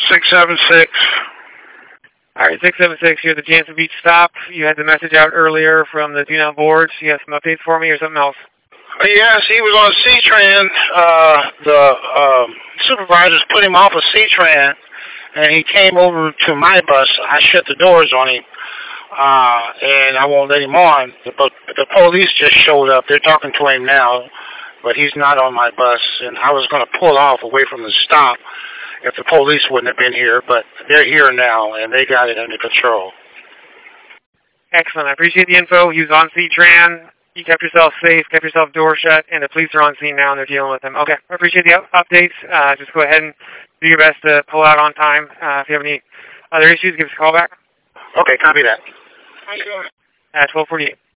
676. All right, 676, you're at the Jansen Beach stop. You had the message out earlier from the do-not board. You have some updates for me or something else? Yes, he was on C-Tran. The supervisors put him off of C-Tran, and he came over to my bus. I shut the doors on him, and I won't let him on. But the police just showed up. They're talking to him now, but he's not on my bus. And I was going to pull off away from the stop if the police wouldn't have been here, but they're here now, and they got it under control. Excellent. I appreciate the info. He was on C-Tran. You kept yourself safe, kept yourself door shut, and the police are on scene now, and they're dealing with him. Okay. I appreciate the updates. Just go ahead and do your best to pull out on time. If you have any other issues, give us a call back. Okay, copy that. How you doing? 1248.